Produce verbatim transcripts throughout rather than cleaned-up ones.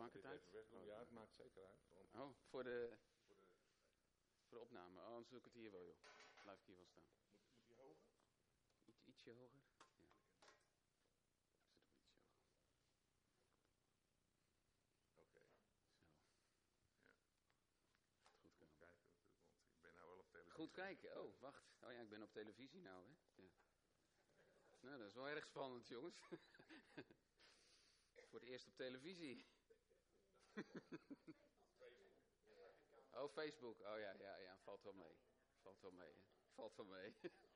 Maakt het uit? Oh, ja, het maakt zeker uit. Want... Oh, voor de, voor de... voor de opname. Oh, anders doe ik het hier wel, joh. Blijf ik hier wel staan. Moet, moet die hoger? Iets, ietsje hoger? Ja. Zet hem ietsje hoger. Oké. Okay. Zo. Ja. Goed kijken natuurlijk, want ik ben nou wel op televisie. Goed kijken? Oh, wacht. Oh ja, ik ben op televisie nou, hè. Ja. Nou, dat is wel erg spannend, jongens. Voor het eerst op televisie. Oh, Facebook. Oh ja, ja, ja. Valt wel mee. Valt wel mee. Hè? Valt wel mee.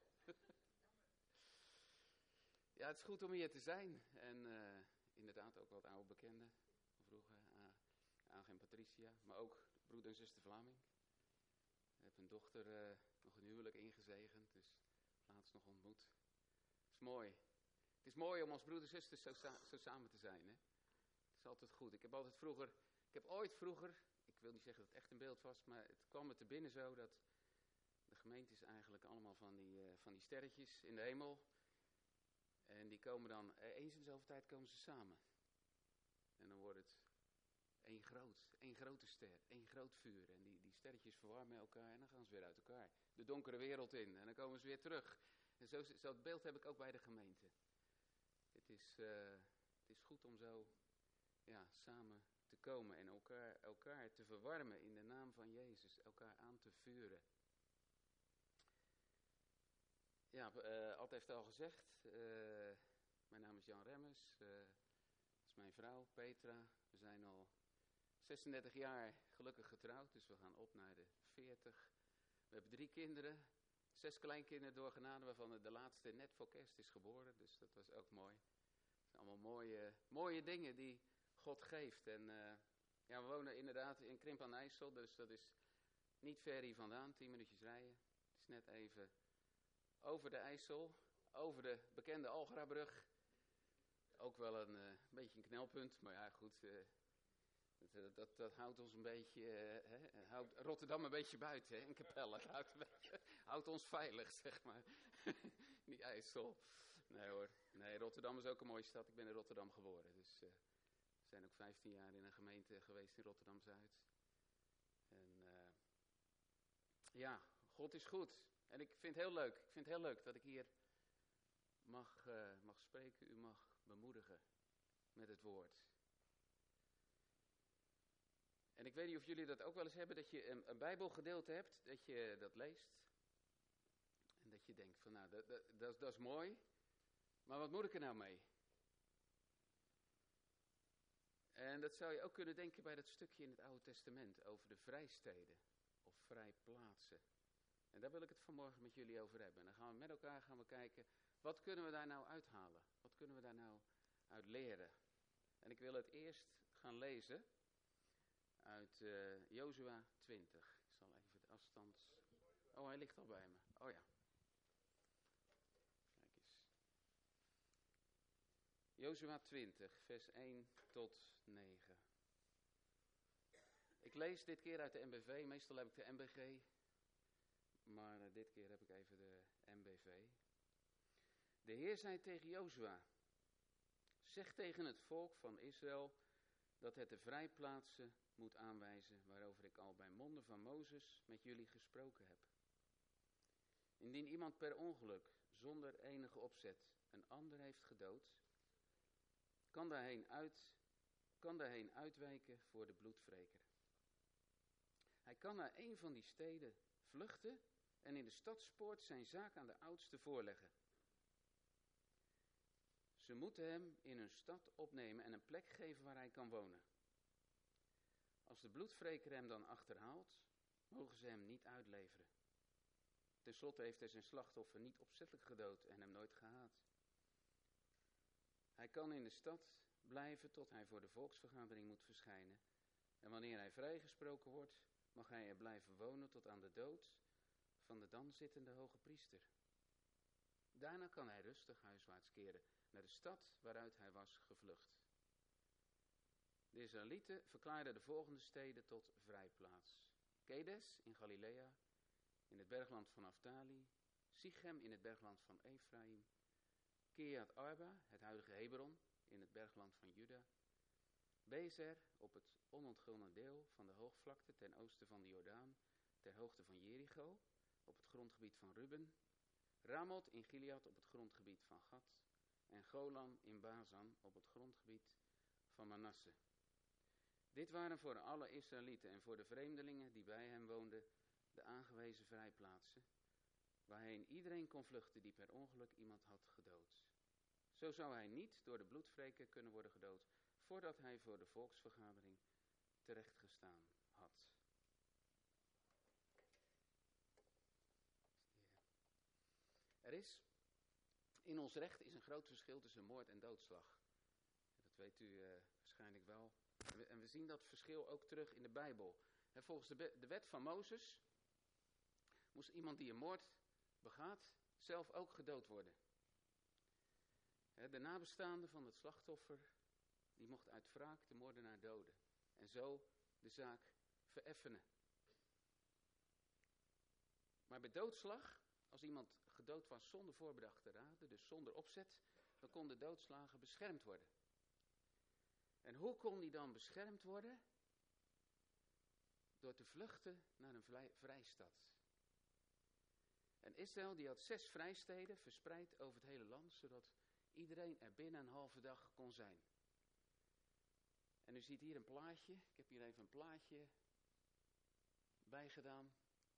Ja, het is goed om hier te zijn. En uh, inderdaad ook wat oude bekenden. Vroeger, uh, Aag en Patricia. Maar ook broeder en zuster Vlaming. Ik heb een dochter uh, nog een huwelijk ingezegend. Dus laatst nog ontmoet. Het is mooi. Het is mooi om als broeder en zusters zo, sa- zo samen te zijn. Hè? Het is altijd goed. Ik heb altijd vroeger... Ik heb ooit vroeger... Ik wil niet zeggen dat het echt een beeld was, maar het kwam me te binnen zo dat de gemeente is eigenlijk allemaal van die, uh, van die sterretjes in de hemel. En die komen dan, eens in de zoveel tijd komen ze samen. En dan wordt het één groot, één grote ster, één groot vuur. En die, die sterretjes verwarmen elkaar en dan gaan ze weer uit elkaar. De donkere wereld in en dan komen ze weer terug. En zo, zo het beeld heb ik ook bij de gemeente. Het is, uh, het is goed om zo ja, samen te komen en elkaar, elkaar te verwarmen in de naam van Jezus, elkaar aan te vuren. Ja, uh, Ad heeft al gezegd, uh, mijn naam is Jan Remmers, uh, dat is mijn vrouw Petra. We zijn al zesendertig jaar gelukkig getrouwd, dus we gaan op naar de veertig. We hebben drie kinderen, zes kleinkinderen door genade, waarvan de laatste net voor kerst is geboren, dus dat was ook mooi. Het zijn allemaal mooie, mooie dingen die God geeft. En uh, ja, we wonen inderdaad in Krimp aan de IJssel, dus dat is niet ver hier vandaan, tien minuutjes rijden. Het is net even over de IJssel, over de bekende Algrabrug. Ook wel een uh, beetje een knelpunt, maar ja goed, uh, dat, dat, dat houdt ons een beetje, uh, hè, houdt Rotterdam een beetje buiten, hè, in Capelle. Houdt, houdt ons veilig, zeg maar, die IJssel. Nee hoor, nee, Rotterdam is ook een mooie stad, ik ben in Rotterdam geboren, dus... Uh, We zijn ook vijftien jaar in een gemeente geweest in Rotterdam-Zuid. En uh, ja, God is goed. En ik vind het heel leuk. Ik vind het heel leuk dat ik hier mag, uh, mag spreken. U mag bemoedigen met het woord. En ik weet niet of jullie dat ook wel eens hebben. Dat je een, een bijbelgedeelte hebt. Dat je dat leest. En dat je denkt van nou, dat, dat, dat, dat is mooi. Maar wat moet ik er nou mee? En dat zou je ook kunnen denken bij dat stukje in het Oude Testament over de vrijsteden of vrijplaatsen. En daar wil ik het vanmorgen met jullie over hebben. En dan gaan we met elkaar gaan we kijken, wat kunnen we daar nou uithalen? Wat kunnen we daar nou uit leren? En ik wil het eerst gaan lezen uit uh, Jozua twintig. Ik zal even de afstand... Oh, hij ligt al bij me. Oh ja. Kijk eens. Jozua twintig, vers één tot negen. Ik lees dit keer uit de M B V, meestal heb ik de M B G, maar uh, dit keer heb ik even de M B V. De Heer zei tegen Jozua, zeg tegen het volk van Israël dat het de vrijplaatsen moet aanwijzen waarover ik al bij monden van Mozes met jullie gesproken heb. Indien iemand per ongeluk, zonder enige opzet, een ander heeft gedood... Kan daarheen, uit, kan daarheen uitwijken voor de bloedwreker. Hij kan naar een van die steden vluchten en in de stadspoort zijn zaak aan de oudste voorleggen. Ze moeten hem in hun stad opnemen en een plek geven waar hij kan wonen. Als de bloedwreker hem dan achterhaalt, mogen ze hem niet uitleveren. Ten slotte heeft hij zijn slachtoffer niet opzettelijk gedood en hem nooit gehaat. Hij kan in de stad blijven tot hij voor de volksvergadering moet verschijnen. En wanneer hij vrijgesproken wordt, mag hij er blijven wonen tot aan de dood van de dan zittende hoge priester. Daarna kan hij rustig huiswaarts keren naar de stad waaruit hij was gevlucht. De Israëlieten verklaarden de volgende steden tot vrijplaats. Kedes in Galilea, in het bergland van Naftali, Sichem in het bergland van Efraïm, Kirjat Arba, het huidige Hebron, in het bergland van Juda, Bezer op het onontgonnen deel van de hoogvlakte ten oosten van de Jordaan, ter hoogte van Jericho, op het grondgebied van Ruben, Ramoth in Gilead op het grondgebied van Gad en Golan in Bazan op het grondgebied van Manasse. Dit waren voor alle Israëlieten en voor de vreemdelingen die bij hem woonden de aangewezen vrijplaatsen, waarheen iedereen kon vluchten die per ongeluk iemand had gedood. Zo zou hij niet door de bloedwreker kunnen worden gedood, voordat hij voor de volksvergadering terechtgestaan had. Er is, in ons recht is een groot verschil tussen moord en doodslag. Dat weet u uh, waarschijnlijk wel. En we, en we zien dat verschil ook terug in de Bijbel. He, volgens de, be- de wet van Mozes moest iemand die een moord begaat zelf ook gedood worden. He, de nabestaande van het slachtoffer, die mocht uit wraak de moordenaar doden. En zo de zaak vereffenen. Maar bij doodslag, als iemand gedood was zonder voorbedachte raden, dus zonder opzet, dan kon de doodslager beschermd worden. En hoe kon die dan beschermd worden? Door te vluchten naar een vrij, vrijstad. En Israël die had zes vrijsteden verspreid over het hele land, zodat iedereen er binnen een halve dag kon zijn. En u ziet hier een plaatje, ik heb hier even een plaatje bij gedaan.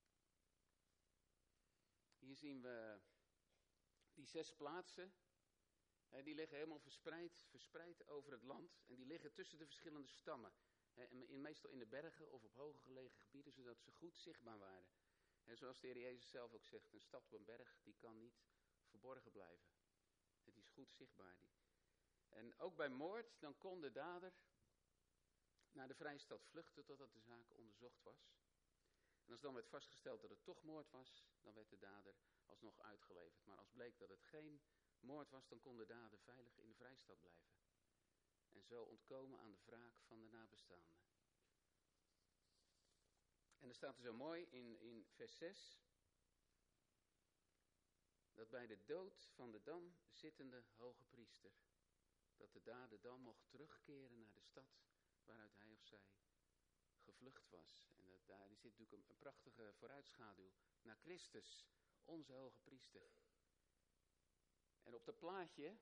Hier zien we die zes plaatsen, hè, die liggen helemaal verspreid, verspreid over het land. En die liggen tussen de verschillende stammen. Hè, en in, meestal in de bergen of op hoger gelegen gebieden, zodat ze goed zichtbaar waren. En zoals de Heer Jezus zelf ook zegt, een stad op een berg, die kan niet verborgen blijven. Het is goed zichtbaar. Die. En ook bij moord, dan kon de dader naar de vrijstad vluchten totdat de zaak onderzocht was. En als dan werd vastgesteld dat het toch moord was, dan werd de dader alsnog uitgeleverd. Maar als bleek dat het geen moord was, dan kon de dader veilig in de vrijstad blijven. En zo ontkomen aan de wraak van de nabestaanden. En er staat er zo mooi in, in vers zes, dat bij de dood van de dan zittende hoge priester, dat de dader dan mocht terugkeren naar de stad waaruit hij of zij gevlucht was. En dat, daar zit natuurlijk een, een prachtige vooruitschaduw naar Christus, onze hoge priester. En op dat plaatje,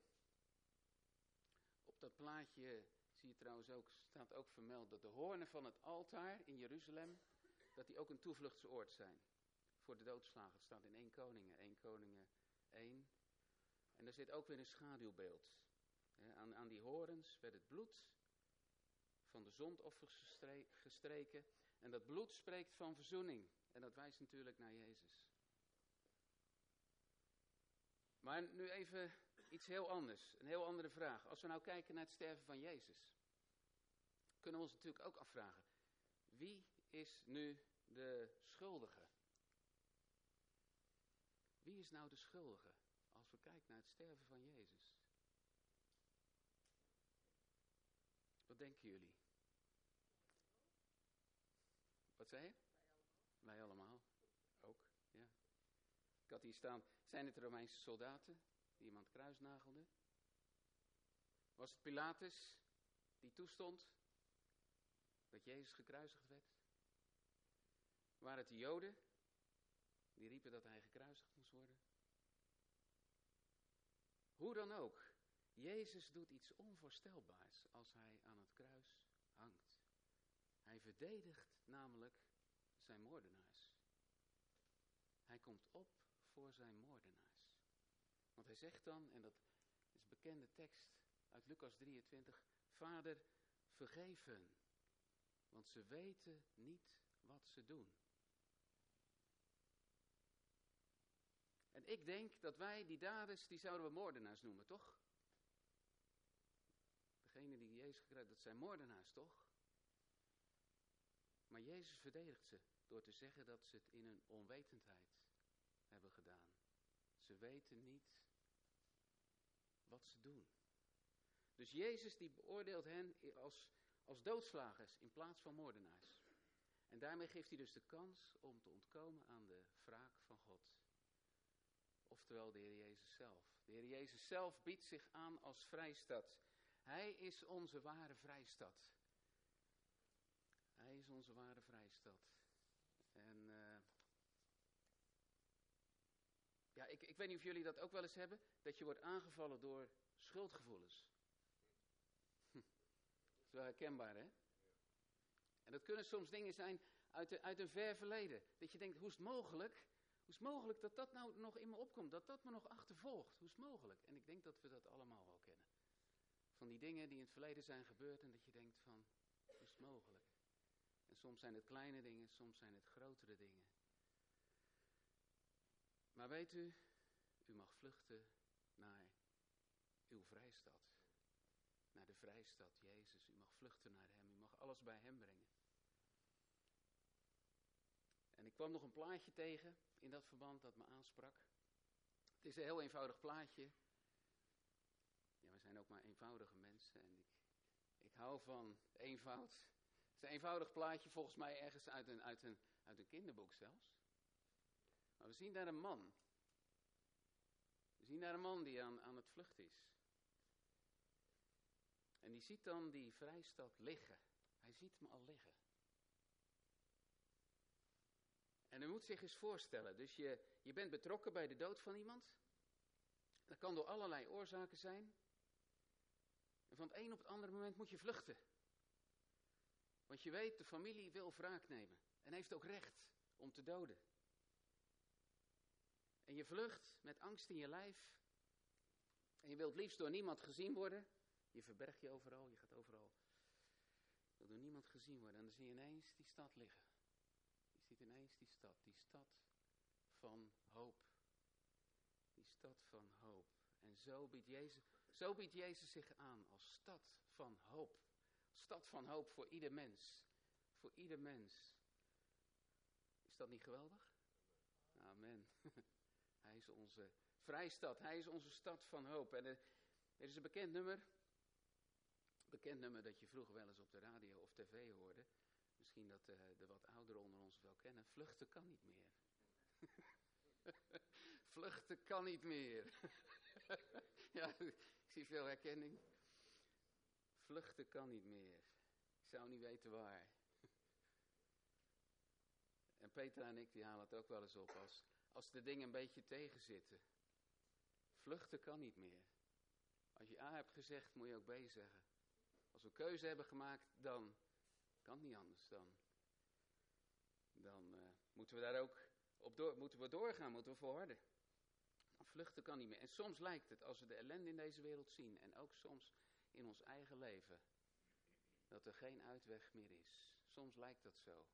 op dat plaatje zie je trouwens ook, staat ook vermeld dat de hoornen van het altaar in Jeruzalem, dat die ook een toevluchtsoord zijn voor de doodslagen. Het staat in één Koningen, één Koningen één. En daar zit ook weer een schaduwbeeld. He, aan, aan die horens werd het bloed van de zondoffers gestre- gestreken. En dat bloed spreekt van verzoening. En dat wijst natuurlijk naar Jezus. Maar nu even iets heel anders. Een heel andere vraag. Als we nou kijken naar het sterven van Jezus, kunnen we ons natuurlijk ook afvragen. Wie is nu de schuldige? Wie is nou de schuldige als we kijken naar het sterven van Jezus? Wat denken jullie? Wat zei je? Wij allemaal. Ook, ja. Ik had hier staan, zijn het de Romeinse soldaten die iemand kruisnagelden? Was het Pilatus die toestond dat Jezus gekruisigd werd? Waren het de Joden die riepen dat hij gekruisigd moest worden? Hoe dan ook, Jezus doet iets onvoorstelbaars als hij aan het kruis hangt. Hij verdedigt namelijk zijn moordenaars. Hij komt op voor zijn moordenaars. Want hij zegt dan, en dat is een bekende tekst uit Lucas drieëntwintig, Vader, vergeef hen, want ze weten niet wat ze doen. En ik denk dat wij, die daders, die zouden we moordenaars noemen, toch? Degene die Jezus gekruisigd, dat zijn moordenaars, toch? Maar Jezus verdedigt ze door te zeggen dat ze het in hun onwetendheid hebben gedaan. Ze weten niet wat ze doen. Dus Jezus die beoordeelt hen als, als doodslagers in plaats van moordenaars. En daarmee geeft hij dus de kans om te ontkomen aan de wraak van God. Oftewel de Heer Jezus zelf. De Heer Jezus zelf biedt zich aan als vrijstad. Hij is onze ware vrijstad. Hij is onze ware vrijstad. En uh, ja, ik, ik weet niet of jullie dat ook wel eens hebben, dat je wordt aangevallen door schuldgevoelens. Hm. Dat is wel herkenbaar, hè? En dat kunnen soms dingen zijn uit, de, uit een ver verleden. Dat je denkt, hoe is het mogelijk? Hoe is het mogelijk dat dat nou nog in me opkomt? Dat dat me nog achtervolgt? Hoe is het mogelijk? En ik denk dat we dat allemaal wel kennen. Van die dingen die in het verleden zijn gebeurd en dat je denkt van, hoe is het mogelijk? En soms zijn het kleine dingen, soms zijn het grotere dingen. Maar weet u, u mag vluchten naar uw vrijstad. Naar de vrijstad, Jezus. U mag vluchten naar hem. U mag alles bij hem brengen. En ik kwam nog een plaatje tegen in dat verband dat me aansprak. Het is een heel eenvoudig plaatje. Ja, we zijn ook maar eenvoudige mensen. En ik, ik hou van eenvoud. Het is een eenvoudig plaatje, volgens mij ergens uit een, uit een, uit een kinderboek zelfs. Maar we zien daar een man. We zien daar een man die aan, aan het vluchten is. En die ziet dan die vrijstad liggen. Hij ziet hem al liggen. En u moet zich eens voorstellen, dus je, je bent betrokken bij de dood van iemand. Dat kan door allerlei oorzaken zijn. En van het een op het andere moment moet je vluchten. Want je weet, de familie wil wraak nemen. En heeft ook recht om te doden. En je vlucht met angst in je lijf. En je wilt liefst door niemand gezien worden. Je verbergt je overal, je gaat overal. Je wilt door niemand gezien worden. En dan zie je ineens die stad liggen. Je ziet ineens die stad. Die stad van hoop. Die stad van hoop. En zo biedt Jezus, zo biedt Jezus zich aan als stad van hoop. Stad van hoop voor ieder mens. Voor ieder mens. Is dat niet geweldig? Amen. Hij is onze vrijstad. Hij is onze stad van hoop. En er, er is een bekend nummer. Bekend nummer dat je vroeger wel eens op de radio of tv hoorde. Misschien dat uh, de wat ouderen onder ons wel kennen. Vluchten kan niet meer. Vluchten kan niet meer. Ja, ik zie veel herkenning. Vluchten kan niet meer. Ik zou niet weten waar. En Petra en ik die halen het ook wel eens op als, als de dingen een beetje tegenzitten. Vluchten kan niet meer. Als je A hebt gezegd, moet je ook B zeggen. Als we keuze hebben gemaakt, dan kan het niet anders. Dan, dan uh, moeten we daar ook op door, moeten we doorgaan, moeten we volharden. Vluchten kan niet meer. En soms lijkt het, als we de ellende in deze wereld zien, en ook soms in ons eigen leven, dat er geen uitweg meer is. Soms lijkt dat zo.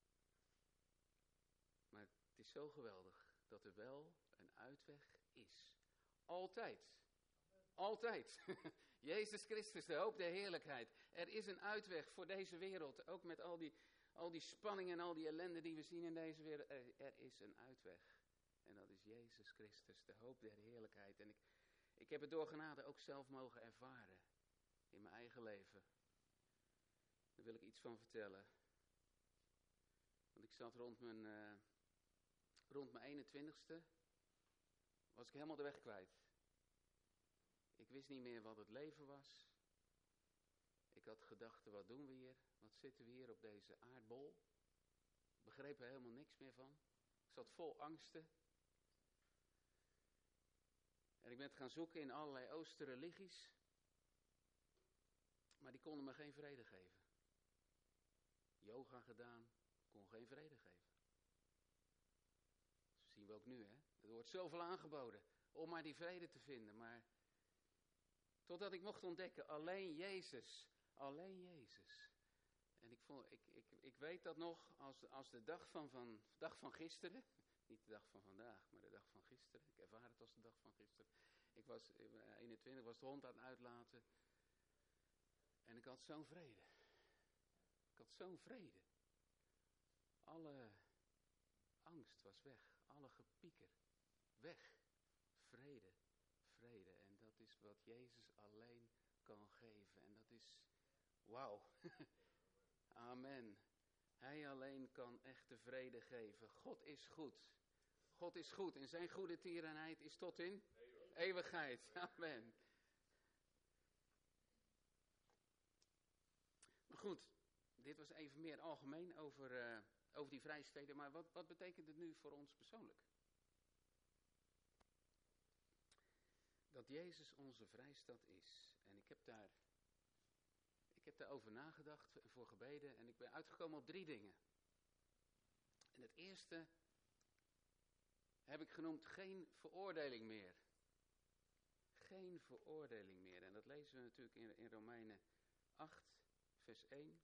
Maar het is zo geweldig dat er wel een uitweg is. Altijd. Altijd. Jezus Christus, de hoop der heerlijkheid. Er is een uitweg voor deze wereld. Ook met al die, al die spanning en al die ellende die we zien in deze wereld. Er, er is een uitweg. En dat is Jezus Christus, de hoop der heerlijkheid. En ik, ik heb het door genade ook zelf mogen ervaren. In mijn eigen leven. Daar wil ik iets van vertellen. Want ik zat rond mijn, uh, rond mijn eenentwintigste. Was ik helemaal de weg kwijt. Ik wist niet meer wat het leven was. Ik had gedachten, wat doen we hier? Wat zitten we hier op deze aardbol? Ik begreep er helemaal niks meer van. Ik zat vol angsten. En ik ben het gaan zoeken in allerlei oosterreligies. Maar die konden me geen vrede geven. Yoga gedaan, kon geen vrede geven. Dat zien we ook nu, hè. Er wordt zoveel aangeboden om maar die vrede te vinden. Maar totdat ik mocht ontdekken, alleen Jezus. Alleen Jezus. En ik, vond, ik, ik, ik weet dat nog als, als de dag van, van, dag van gisteren. Niet de dag van vandaag, maar de dag van gisteren. Ik ervaar het als de dag van gisteren. Ik was eenentwintig, was de hond aan het uitlaten. En ik had zo'n vrede. Ik had zo'n vrede. Alle angst was weg. Alle gepieker. Weg. Vrede. Vrede. En dat is wat Jezus alleen kan geven. En dat is, wauw. Amen. Hij alleen kan echte vrede geven. God is goed. God is goed. En zijn goede tierenheid is tot in eeuwigheid. Amen. Goed, dit was even meer algemeen over, uh, over die vrijsteden, maar wat, wat betekent het nu voor ons persoonlijk? Dat Jezus onze vrijstad is. En ik heb daar, ik heb daarover nagedacht en voor gebeden en ik ben uitgekomen op drie dingen. En het eerste heb ik genoemd geen veroordeling meer. Geen veroordeling meer. En dat lezen we natuurlijk in, in Romeinen acht, vers één.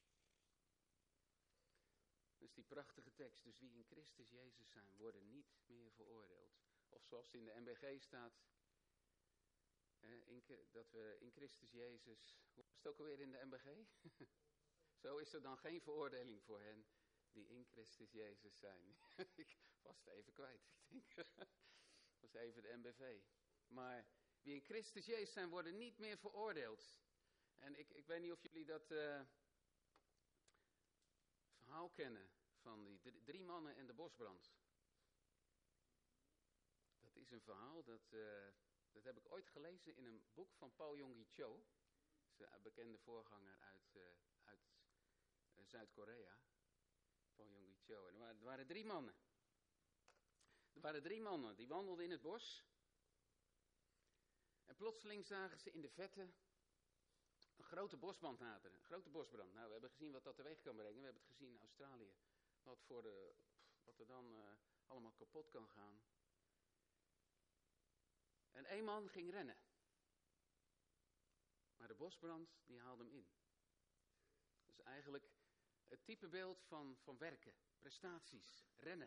Dat is die prachtige tekst. Dus wie in Christus Jezus zijn, worden niet meer veroordeeld. Of zoals het in de N B G staat, eh, in, dat we in Christus Jezus... Hoe was het ook alweer in de N B G? Zo is er dan geen veroordeling voor hen die in Christus Jezus zijn. Ik was het even kwijt, ik denk. Dat was even de N B V. Maar wie in Christus Jezus zijn, worden niet meer veroordeeld. En ik, ik weet niet of jullie dat uh, verhaal kennen van die drie, drie mannen en de bosbrand. Dat is een verhaal, dat, uh, dat heb ik ooit gelezen in een boek van Paul Yonggi Cho. Dat is een bekende voorganger uit, uh, uit uh, Zuid-Korea. Paul Yonggi Cho. En er waren, er waren drie mannen. Er waren drie mannen, die wandelden in het bos. En plotseling zagen ze in de vette een grote bosbrand naderen. Een grote bosbrand. Nou, we hebben gezien wat dat teweeg kan brengen. We hebben het gezien in Australië. Wat, voor de, wat er dan uh, allemaal kapot kan gaan. En één man ging rennen. Maar de bosbrand, die haalde hem in. Dat is eigenlijk het typebeeld van, van werken, prestaties, rennen.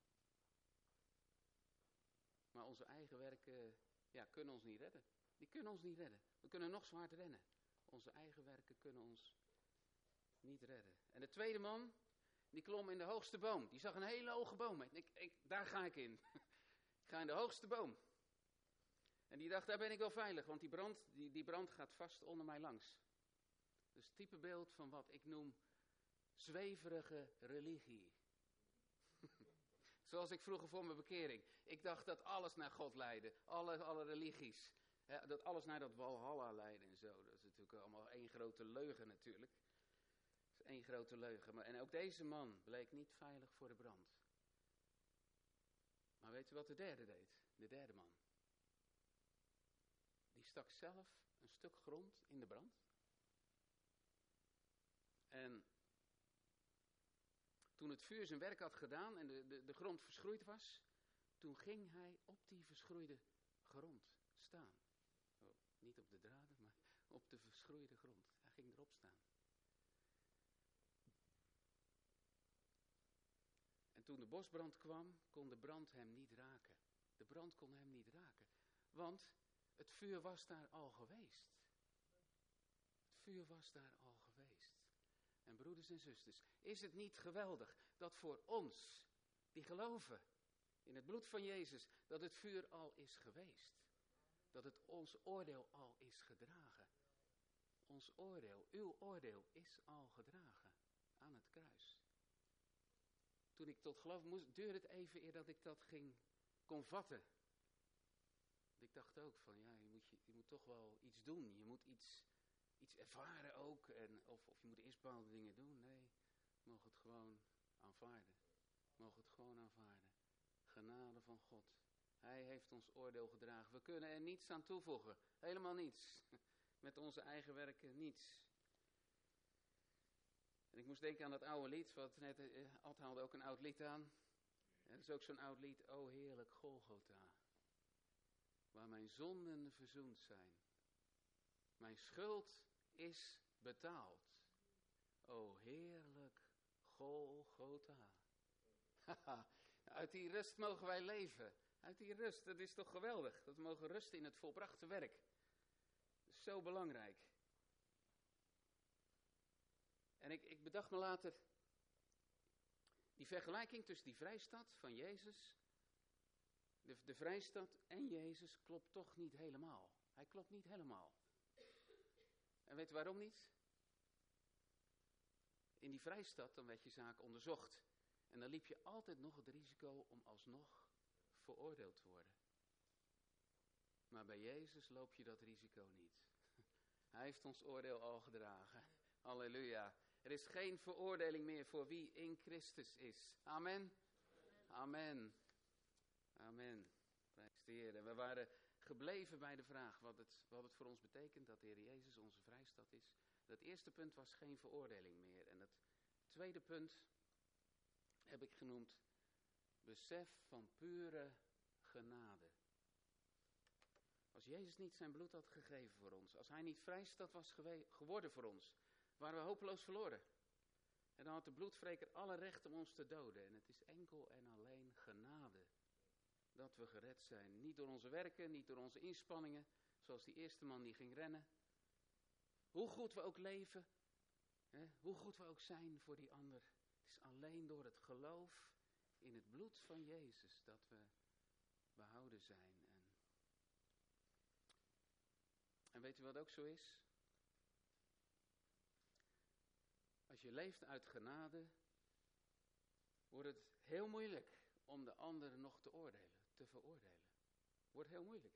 Maar onze eigen werken, ja, kunnen ons niet redden. Die kunnen ons niet redden. We kunnen nog zo hard rennen. Onze eigen werken kunnen ons niet redden. En de tweede man, die klom in de hoogste boom. Die zag een hele hoge boom. Ik, ik, daar ga ik in. Ik ga in de hoogste boom. En die dacht, daar ben ik wel veilig, want die brand, die, die brand gaat vast onder mij langs. Dus het typebeeld van wat ik noem zweverige religie. Zoals ik vroeger voor mijn bekering. Ik dacht dat alles naar God leidde. Alle, alle religies. Hè, dat alles naar dat Walhalla leidde en zo. Dat is natuurlijk allemaal één grote leugen natuurlijk. Dat is één grote leugen. Maar, en ook deze man bleek niet veilig voor de brand. Maar weet u wat de derde deed? De derde man. Die stak zelf een stuk grond in de brand. En toen het vuur zijn werk had gedaan en de, de, de grond verschroeid was, toen ging hij op die verschroeide grond staan. Oh, niet op de draden, maar op de verschroeide grond. Hij ging erop staan. En toen de bosbrand kwam, kon de brand hem niet raken. De brand kon hem niet raken. Want het vuur was daar al geweest. Het vuur was daar al geweest. En broeders en zusters, is het niet geweldig dat voor ons, die geloven in het bloed van Jezus, dat het vuur al is geweest. Dat het ons oordeel al is gedragen. Ons oordeel, uw oordeel is al gedragen aan het kruis. Toen ik tot geloof moest, duurde het even eer dat ik dat ging kon vatten. Ik dacht ook van, ja, je moet, je, je moet toch wel iets doen. Je moet iets, iets ervaren ook. En, of, of je moet eerst bepaalde dingen doen. Nee, we mogen het gewoon aanvaarden. We mogen het gewoon aanvaarden. Genade van God. Hij heeft ons oordeel gedragen. We kunnen er niets aan toevoegen. Helemaal niets. Met onze eigen werken niets. En ik moest denken aan dat oude lied. Wat net, eh, Ad haalde ook een oud lied aan. En dat is ook zo'n oud lied. O heerlijk Golgotha. Waar mijn zonden verzoend zijn. Mijn schuld is betaald. O heerlijk Golgotha. Uit die rust mogen wij leven. Uit die rust, dat is toch geweldig. Dat we mogen rusten in het volbrachte werk. Dat is zo belangrijk. En ik, ik bedacht me later, die vergelijking tussen die vrijstad van Jezus, de, de vrijstad en Jezus klopt toch niet helemaal. Hij klopt niet helemaal. En weet u waarom niet? In die vrijstad, dan werd je zaak onderzocht. En dan liep je altijd nog het risico om alsnog veroordeeld te worden. Maar bij Jezus loop je dat risico niet. Hij heeft ons oordeel al gedragen. Halleluja. Er is geen veroordeling meer voor wie in Christus is. Amen. Amen. Amen. Prijs de Heer. En we waren gebleven bij de vraag wat het, wat het voor ons betekent dat de Heer Jezus onze vrijstad is. Het eerste punt was geen veroordeling meer. En het tweede punt heb ik genoemd besef van pure genade. Als Jezus niet zijn bloed had gegeven voor ons, als hij niet vrijstad was gewe- geworden voor ons, waren we hopeloos verloren. En dan had de bloedwreker alle recht om ons te doden. En het is enkel en alleen genade dat we gered zijn. Niet door onze werken, niet door onze inspanningen, zoals die eerste man die ging rennen. Hoe goed we ook leven, hè, hoe goed we ook zijn voor die ander. Het is alleen door het geloof in het bloed van Jezus dat we behouden zijn. En, en weet u wat ook zo is? Als je leeft uit genade, wordt het heel moeilijk om de ander nog te oordelen, te veroordelen. Wordt heel moeilijk.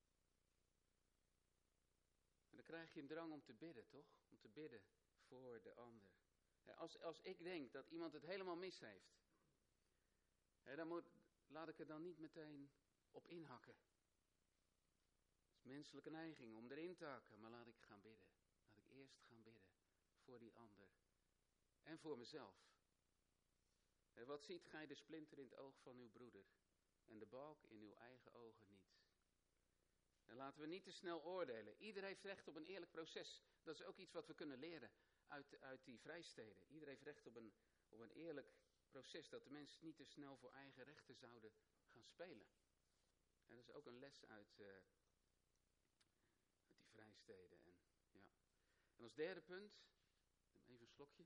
En dan krijg je een drang om te bidden, toch? Om te bidden voor de ander. Als, als ik denk dat iemand het helemaal mis heeft, hè, dan moet, laat ik er dan niet meteen op inhakken. Het is menselijke neiging om erin te hakken, maar laat ik gaan bidden. Laat ik eerst gaan bidden voor die ander. En voor mezelf. En wat ziet gij de splinter in het oog van uw broeder en de balk in uw eigen ogen niet? En laten we niet te snel oordelen. Ieder heeft recht op een eerlijk proces. Dat is ook iets wat we kunnen leren uit, uit die vrijsteden. Ieder heeft recht op een, op een eerlijk proces. Dat de mensen niet te snel voor eigen rechten zouden gaan spelen. En dat is ook een les uit, uh, uit die vrijsteden. En, ja. En als derde punt, even een slokje.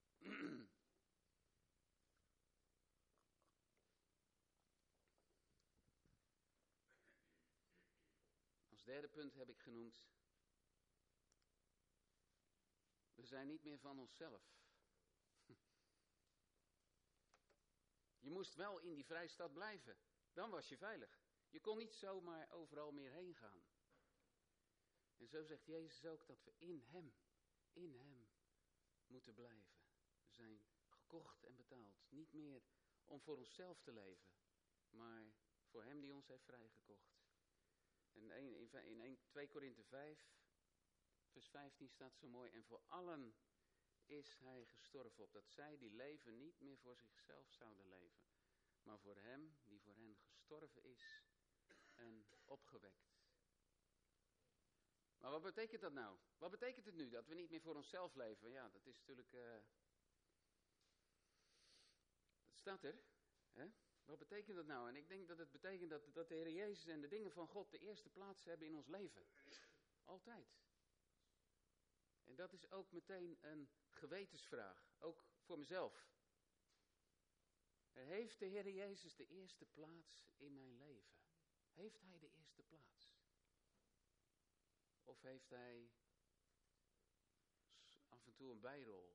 Als derde punt heb ik genoemd, we zijn niet meer van onszelf. Je moest wel in die vrijstad blijven, dan was je veilig. Je kon niet zomaar overal meer heen gaan. En zo zegt Jezus ook dat we in hem, in hem moeten blijven. We zijn gekocht en betaald. Niet meer om voor onszelf te leven, maar voor hem die ons heeft vrijgekocht. En in, in, in twee Korinthe vijf, vers vijftien staat zo mooi. En voor allen is hij gestorven, opdat zij die leven niet meer voor zichzelf zouden leven. Maar voor hem die voor hen gestorven is en opgewekt. Maar wat betekent dat nou? Wat betekent het nu dat we niet meer voor onszelf leven? Ja, dat is natuurlijk... Uh, dat staat er. Hè? Wat betekent dat nou? En ik denk dat het betekent dat, dat de Heer Jezus en de dingen van God de eerste plaats hebben in ons leven. Altijd. En dat is ook meteen een gewetensvraag. Ook voor mezelf. Heeft de Heer Jezus de eerste plaats in mijn leven? Heeft Hij de eerste plaats? Of heeft Hij af en toe een bijrol?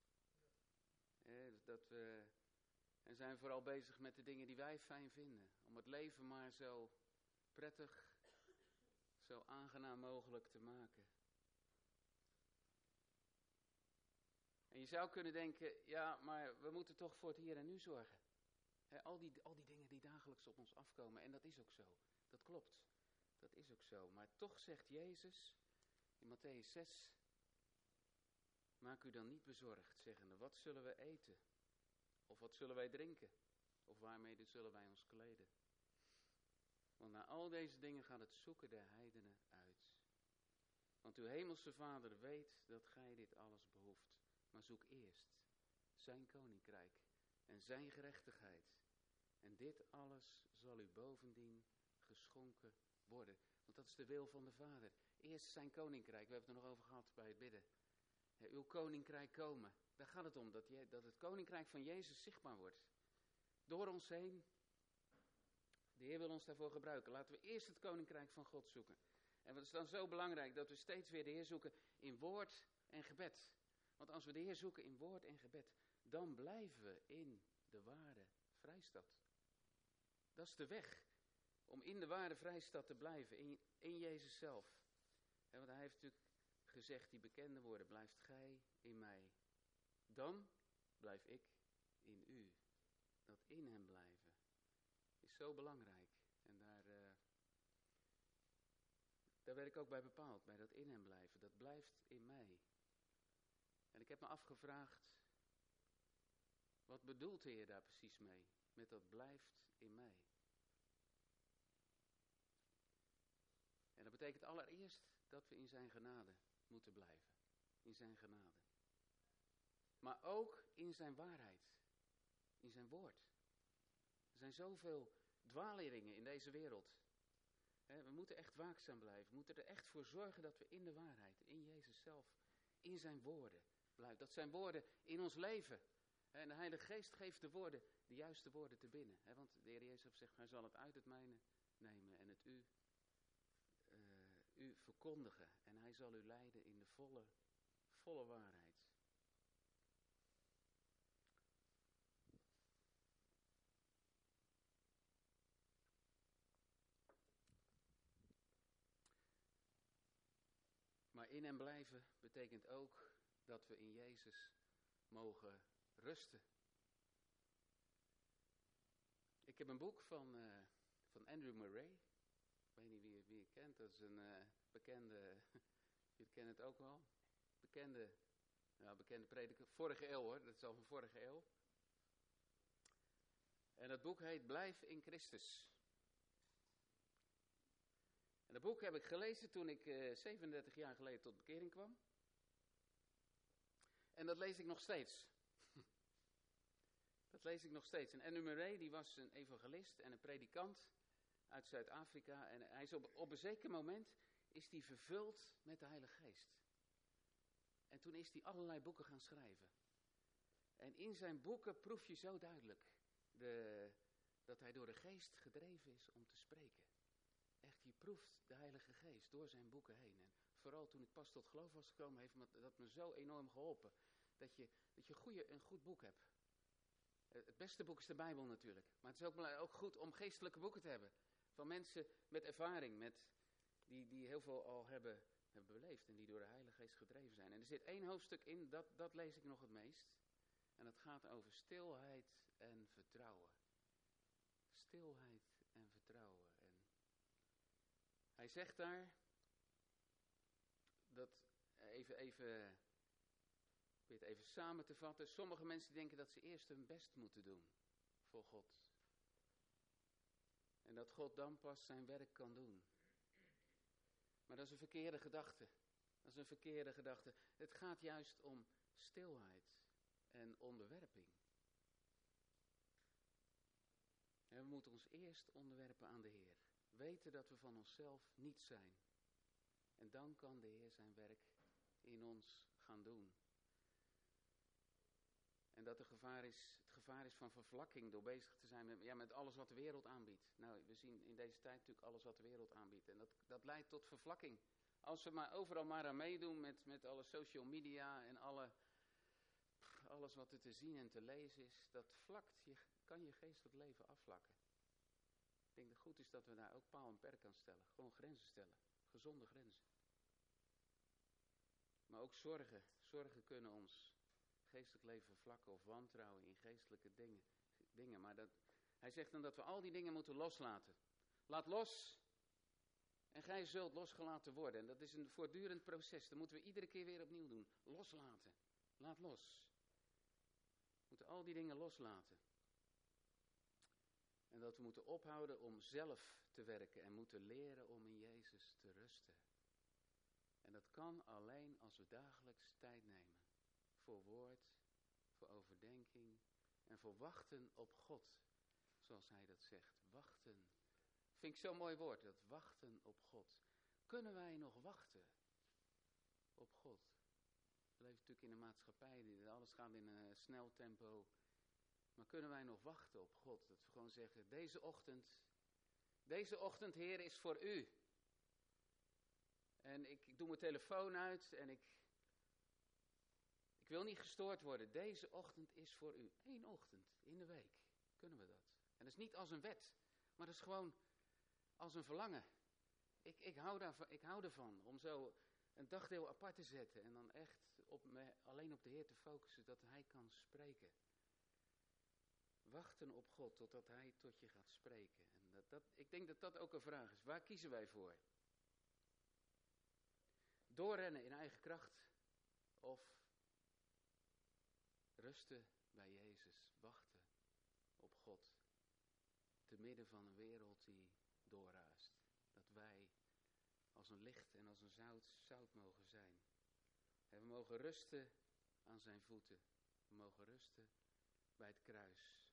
He, dat we, en zijn vooral bezig met de dingen die wij fijn vinden. Om het leven maar zo prettig, zo aangenaam mogelijk te maken. En je zou kunnen denken, ja, maar we moeten toch voor het hier en nu zorgen. He, al, die, al die dingen die dagelijks op ons afkomen. En dat is ook zo. Dat klopt. Dat is ook zo. Maar toch zegt Jezus in Matthäus zes, maak u dan niet bezorgd, zeggende, wat zullen we eten? Of wat zullen wij drinken? Of waarmee zullen wij ons kleden? Want naar al deze dingen gaat het zoeken der heidenen uit. Want uw hemelse Vader weet dat gij dit alles behoeft. Maar zoek eerst zijn koninkrijk en zijn gerechtigheid. En dit alles zal u bovendien geschonken worden. Want dat is de wil van de Vader. Eerst zijn koninkrijk, we hebben het er nog over gehad bij het bidden. Ja, uw koninkrijk komen. Daar gaat het om, dat, je, dat het koninkrijk van Jezus zichtbaar wordt. Door ons heen. De Heer wil ons daarvoor gebruiken. Laten we eerst het koninkrijk van God zoeken. En wat is dan zo belangrijk, dat we steeds weer de Heer zoeken in woord en gebed. Want als we de Heer zoeken in woord en gebed, dan blijven we in de ware vrijstad. Dat is de weg om in de ware vrijstad te blijven, in, in Jezus zelf. En want hij heeft natuurlijk gezegd die bekende woorden, blijft gij in mij. Dan blijf ik in u. Dat in hem blijven is zo belangrijk. En daar, uh, daar werd ik ook bij bepaald, bij dat in hem blijven. Dat blijft in mij. En ik heb me afgevraagd, wat bedoelt de Heer daar precies mee? Met dat blijft in mij. En dat betekent allereerst dat we in zijn genade moeten blijven. In zijn genade. Maar ook in zijn waarheid. In zijn woord. Er zijn zoveel dwaleringen in deze wereld. He, we moeten echt waakzaam blijven. We moeten er echt voor zorgen dat we in de waarheid, in Jezus zelf, in zijn woorden blijven. Dat zijn woorden in ons leven. En de Heilige Geest geeft de woorden, de juiste woorden te binnen. He, want de Heer Jezus heeft gezegd, hij zal het uit het mijne nemen en het u, uh, u verkondigen. En hij zal u leiden in de volle, volle waarheid. Maar in hem blijven betekent ook dat we in Jezus mogen rusten. Ik heb een boek van, uh, van Andrew Murray. Ik weet niet wie, wie je kent. Dat is een uh, bekende, jullie kennen het ook wel. Bekende, nou, bekende prediker. Vorige eeuw hoor, dat is al van vorige eeuw. En dat boek heet Blijf in Christus. En dat boek heb ik gelezen toen ik uh, zevenendertig jaar geleden tot bekering kwam. En dat lees ik nog steeds. Dat lees ik nog steeds. En Andrew Murray, die was een evangelist en een predikant uit Zuid-Afrika. En hij is op, op een zeker moment is hij vervuld met de Heilige Geest. En toen is hij allerlei boeken gaan schrijven. En in zijn boeken proef je zo duidelijk de, dat hij door de Geest gedreven is om te spreken. Echt, je proeft de Heilige Geest door zijn boeken heen. En vooral toen ik pas tot geloof was gekomen, heeft me, dat me zo enorm geholpen. Dat je, dat je goeie, een goed boek hebt. Het beste boek is de Bijbel natuurlijk. Maar het is ook, ook goed om geestelijke boeken te hebben. Van mensen met ervaring, met, die, die heel veel al hebben, hebben beleefd. En die door de Heilige Geest gedreven zijn. En er zit één hoofdstuk in, dat, dat lees ik nog het meest. En dat gaat over stilheid en vertrouwen. Stilheid en vertrouwen. Hij zegt daar, dat even, even, ik het even samen te vatten. Sommige mensen denken dat ze eerst hun best moeten doen voor God. En dat God dan pas zijn werk kan doen. Maar dat is een verkeerde gedachte. Dat is een verkeerde gedachte. Het gaat juist om stilheid en onderwerping. En we moeten ons eerst onderwerpen aan de Heer. Weten dat we van onszelf niet zijn. En dan kan de Heer zijn werk in ons gaan doen. En dat er gevaar is, het gevaar is van vervlakking door bezig te zijn met, ja, met alles wat de wereld aanbiedt. Nou, we zien in deze tijd natuurlijk alles wat de wereld aanbiedt. En dat, dat leidt tot vervlakking. Als we maar overal maar aan meedoen met, met alle social media en alle, pff, alles wat er te zien en te lezen is, dat vlakt, je kan je geestelijk leven afvlakken. Ik denk dat het goed is dat we daar ook paal en perk aan stellen. Gewoon grenzen stellen. Gezonde grenzen. Maar ook zorgen. Zorgen kunnen ons geestelijk leven vervlakken of wantrouwen in geestelijke dingen. dingen. Maar dat, hij zegt dan dat we al die dingen moeten loslaten. Laat los en gij zult losgelaten worden. En dat is een voortdurend proces. Dat moeten we iedere keer weer opnieuw doen. Loslaten. Laat los. We moeten al die dingen loslaten. En dat we moeten ophouden om zelf te werken en moeten leren om in Jezus te rusten. En dat kan alleen als we dagelijks tijd nemen. Voor woord, voor overdenking en voor wachten op God. Zoals hij dat zegt. Wachten. Vind ik zo'n mooi woord, dat wachten op God. Kunnen wij nog wachten op God? We leven natuurlijk in een maatschappij, die alles gaat in een snel tempo. Maar kunnen wij nog wachten op God? Dat we gewoon zeggen, deze ochtend, deze ochtend, Heer, is voor u. En ik, ik doe mijn telefoon uit en ik, ik wil niet gestoord worden. Deze ochtend is voor u. Eén ochtend in de week kunnen we dat. En dat is niet als een wet, maar dat is gewoon als een verlangen. Ik, ik, hou, daarvan, ik hou ervan om zo een dagdeel apart te zetten en dan echt op me, alleen op de Heer te focussen, dat Hij kan spreken. Wachten op God totdat Hij tot je gaat spreken. En dat, dat, ik denk dat dat ook een vraag is. Waar kiezen wij voor? Doorrennen in eigen kracht of rusten bij Jezus, wachten op God. Te midden van een wereld die doorraast. Dat wij als een licht en als een zout, zout mogen zijn. En we mogen rusten aan zijn voeten. We mogen rusten bij het kruis.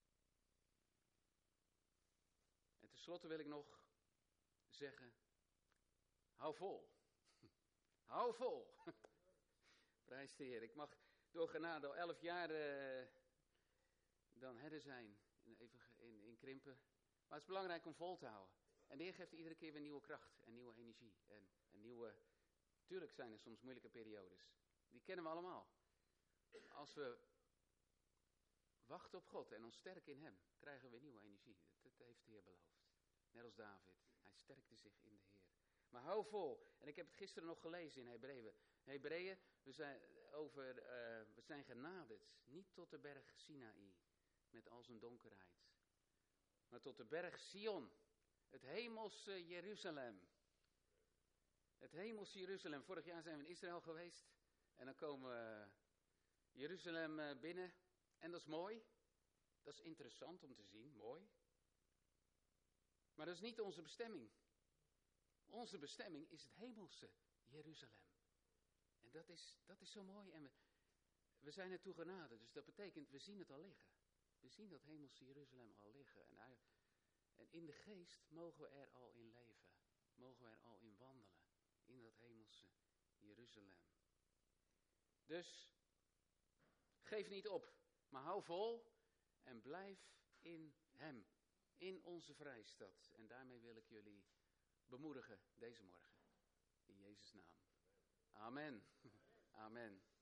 En tenslotte wil ik nog zeggen, hou vol. Hou vol. Prijs de Heer. Ik mag door genade al elf jaar uh, dan herder zijn in, even in, in Krimpen. Maar het is belangrijk om vol te houden. En de Heer geeft iedere keer weer nieuwe kracht en nieuwe energie. En, en nieuwe, tuurlijk zijn er soms moeilijke periodes. Die kennen we allemaal. Als we wachten op God en ons sterken in Hem, krijgen we weer nieuwe energie. Dat, dat heeft de Heer beloofd. Net als David. Hij sterkte zich in de Heer. Maar hou vol. En ik heb het gisteren nog gelezen in Hebreeën. Hebreeën, we zijn, over, uh, we zijn genaderd. Niet tot de berg Sinaï, met al zijn donkerheid. Maar tot de berg Sion. Het hemelse Jeruzalem. Het hemelse Jeruzalem. Vorig jaar zijn we in Israël geweest. En dan komen we Jeruzalem binnen. En dat is mooi. Dat is interessant om te zien. Mooi. Maar dat is niet onze bestemming. Onze bestemming is het hemelse Jeruzalem. En dat is, dat is zo mooi. En we, we zijn ertoe genaderd. Dus dat betekent, we zien het al liggen. We zien dat hemelse Jeruzalem al liggen. En, hij, en in de geest mogen we er al in leven. Mogen we er al in wandelen. In dat hemelse Jeruzalem. Dus, geef niet op. Maar hou vol. En blijf in Hem. In onze vrijstad. En daarmee wil ik jullie bemoedigen deze morgen. In Jezus' naam. Amen. Amen.